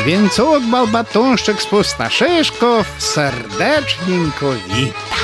Wieńcuk Balbatunszczyk z Pustoszyszków serdecznienko wita.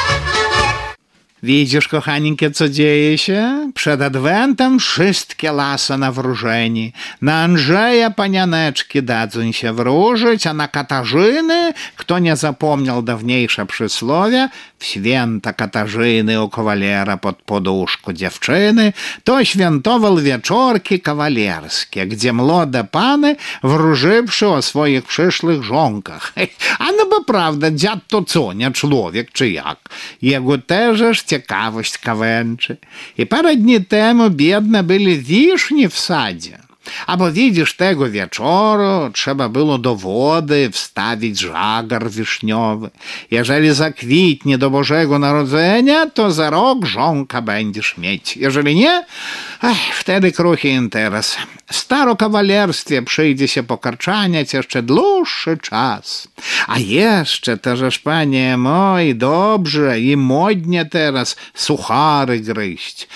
Widzisz, kochaninkie, co dzieje się? Przed Adwentem wszystkie lasy na wróżeni. Na Andrzeja panianeczki dadzą się wróżyć, a na Katarzyny, kto nie zapomniał dawniejsze przysłowia, w święta Katarzyny u kawalera pod poduszku dziewczyny, to świętował wieczorki kawalerskie, gdzie młode pany wróżywszy o swoich przyszłych żonkach. A no bo prawda, dziad to co, nie człowiek czy jak? Jego też ciekawość kawęczy. I parę dni temu biedne byli wisznie w sadzie. A bo widzisz, tego wieczoru trzeba było do wody wstawić żagar wiśniowy. Jeżeli zakwitnie do Bożego Narodzenia, to za rok żonka będziesz mieć. Jeżeli nie, wtedy kruchy interes. W starokawalerstwie przyjdzie się pokarczaniać jeszcze dłuższy czas. A jeszcze też, panie moi, dobrze i modnie teraz suchary gryźć.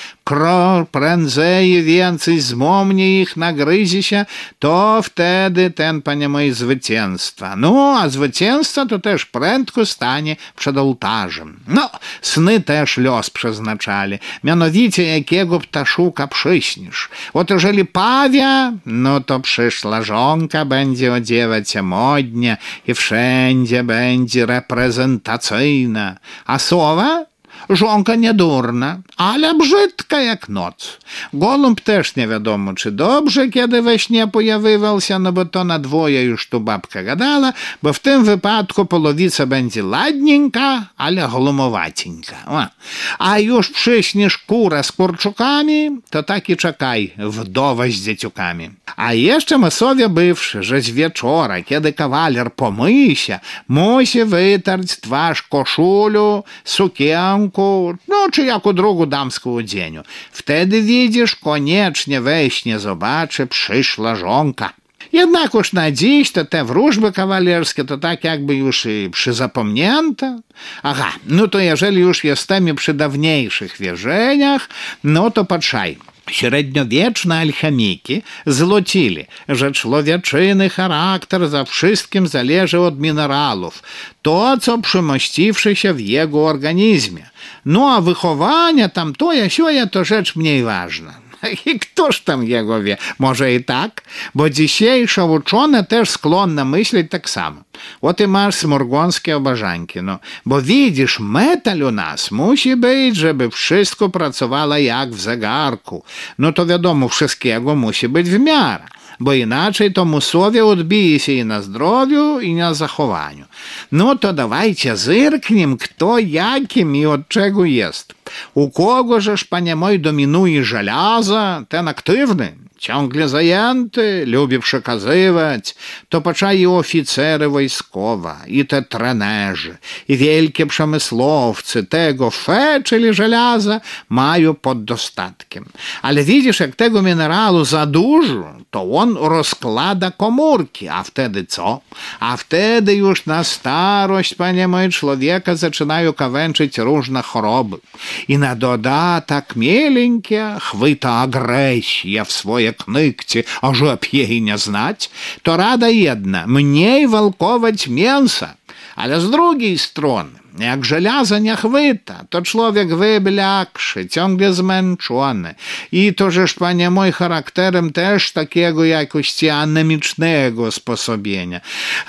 Prędzej więcej zmomnie ich nagryzie się, to wtedy ten, panie moi, zwycięstwa. No, a zwycięstwo to też prędko stanie przed ołtarzem. No, sny też los przeznaczali. Mianowicie, jakiego ptaszuka przyśnisz. Oto jeżeli pawia, no to przyszła żonka będzie odziewać się modnie i wszędzie będzie reprezentacyjna. A sowa? Żonka niedurna, ale brzydka jak noc. Golub też nie wiadomo, czy dobrze, kiedy we śnie pojawywał się, no bo to na dwoje już tu babka gadała, bo w tym wypadku polowica będzie ładnienka, ale glumowacinka. A już przyśniesz kurę z kurczukami, to tak i czekaj, wdowa z dzieciukami. A jeszcze my sobie bywszy, że z wieczora, kiedy kawaler pomyje się, musi wytarć twarz koszulu, sukienkę, no czy jako drugą damską odzieniu. Wtedy widzisz, koniecznie we śnie zobaczy przyszła żonka. Jednak już na dziś to te wróżby kawalerskie to tak jakby już i przyzapomnięte. Aha, no to jeżeli już jesteśmy przy dawniejszych wierzeniach, no to patrzaj. Średniowieczne alchemiki zlocili, że człowieczyny charakter za wszystkim zależy od minerałów, to co przymościwszy się w jego organizmie. No a wychowanie tam toja sioja to rzecz mniej ważna. I któż tam jego wie? Może i tak? Bo dzisiejsze uczone też skłonne myśleć tak samo. O ty masz smorgonskie obażanki, no. Bo widzisz, metal u nas musi być, żeby wszystko pracowało jak w zegarku. No to wiadomo, wszystkiego musi być w miarę. Bo inaczej to musowie odbije się i na zdrowiu, i na zachowaniu. No to dawajcie zyrkniem, kto jakim i od czego jest. U kogo żeż, panie moi, dominuje żelazo, ten aktywny, ciągle zajęty, lubi przekazywać, to patrzaj i oficery wojskowe, i te trenerzy, i wielkie przemysłowcy tego fe, czyli żelaza, mają pod dostatkiem. Ale widzisz, jak tego mineralu za dużo, to on rozkłada komórki. A wtedy co? A wtedy już na starość, panie moi, człowieka zaczynają kawęczyć różne choroby. I na dodatek mieleńkie chwyta agresja w swoje knykcie, a żeby jej nie znać, to rada jedna, mniej walkować mięsa. Ale z drugiej strony, jak żelazo nie chwyta, to człowiek wyblakszy, ciągle zmęczony. I to żeż, panie mój, charakterem też takiego jakości anemicznego sposobienia.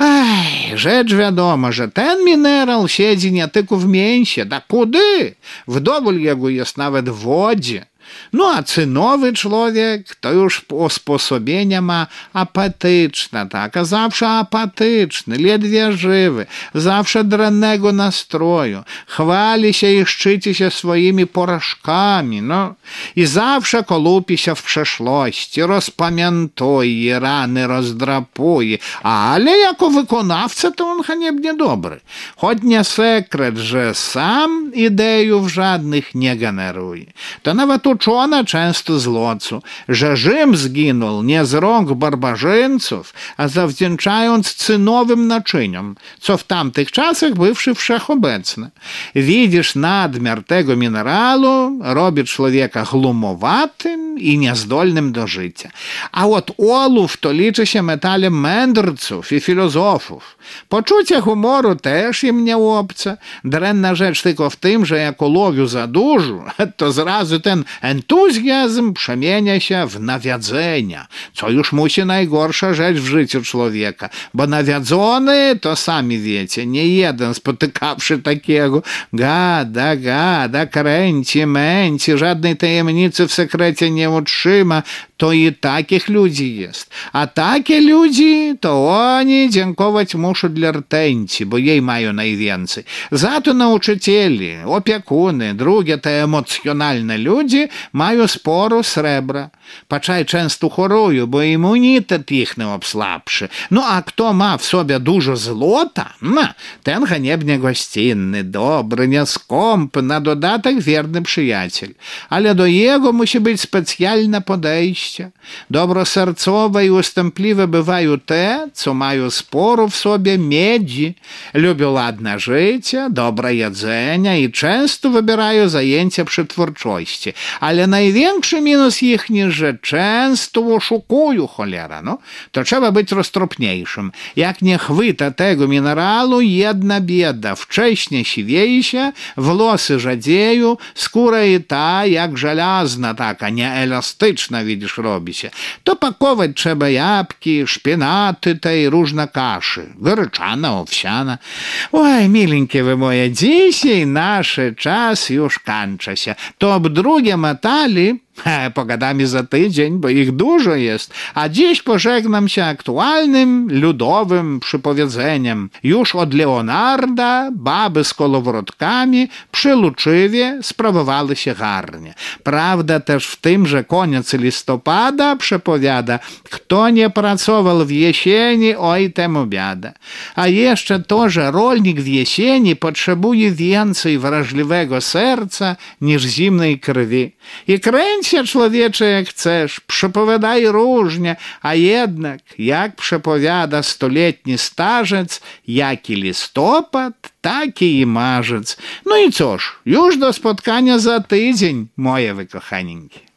Rzecz wiadoma, że ten mineral siedzi nie tylko w mięsie, da kudy? Wdowód jego jest nawet w wodzie. No a cynowy człowiek to już usposobienia ma apatyczne, tak, a zawsze apatyczny, ledwie żywy, zawsze drennego nastroju, chwali się i szczyci się swoimi porażkami, no i zawsze kolupi się w przeszłości, rozpamiętuje, rany rozdrapuje, ale jako wykonawca to on haniebnie dobry. Choć nie sekret, że sam idejów żadnych nie generuje. To nawet u uczona często z locu, że Rzym zginął nie z rąk barbarzyńców, a zawdzięczając cynowym naczyniom, co w tamtych czasach bywszy wszechobecne. Widzisz, nadmiar tego mineralu robi człowieka glumowatym i niezdolnym do życia. A od olów to liczy się metalem mędrców i filozofów. Poczucie humoru też im nie obce. Dręna rzecz tylko w tym, że jak ułowiu za dużo, to zrazu ten entuzjazm przemienia się w nawiadzenia, co już musi najgorsza rzecz w życiu człowieka, bo nawiadzony, to sami wiecie, nie jeden spotykawszy takiego, gada, kręci, męci, żadnej tajemnicy w sekrecie nie utrzyma, to i takich ludzi jest. A takie ludzi, to oni dziękować muszą dla rtęci, bo jej mają najwięcej. Za to nauczycieli, opiekuny, drugie te emocjonalne ludzie mają sporo srebra. Paczaj często chorują, bo immunitet ich nie obsłabszy. No a kto ma w sobie dużo złota, ten haniebnie gościnny, dobry, nieskąpy, na dodatek wierny przyjaciel. Ale do jego musi być specjalne podejście. Dobrosercowe i ustępliwe bywają te, co mają sporo w sobie miedzi, lubią ładne życie, dobre jedzenie i często wybierają zajęcia przy twórczości. Ale największy minus ich, że często oszukują, cholera, to trzeba być roztropniejszym. Jak nie chwyta tego mineralu, jedna bieda, wcześnie siwieje się, włosy rdzieją, skóra i ta jak żelazna taka, nieelastyczna, widzisz, robi się. To pakować trzeba jabłki, szpinaty, tej różne kaszy, gryczana, owsiana. Oj, milinkie wy moje, dzisiaj nasz czas już kończy się. To об drugie metali pogadamy za tydzień, bo ich dużo jest. A dziś pożegnam się aktualnym, ludowym przypowiedzeniem. Już od Leonarda baby z kolowrotkami przy Luczywie sprawowały się garnie. Prawda też w tym, że koniec listopada przepowiada, kto nie pracował w jesieni, oj temu biada. A jeszcze to, że rolnik w jesieni potrzebuje więcej wrażliwego serca niż zimnej krwi. I kręć się, człowiecze, jak chcesz, przepowiadaj różnie, a jednak, jak przepowiada stuletni starzec, jaki listopad, taki i marzec. No i cóż, już do spotkania za tydzień, moje wykochaninki.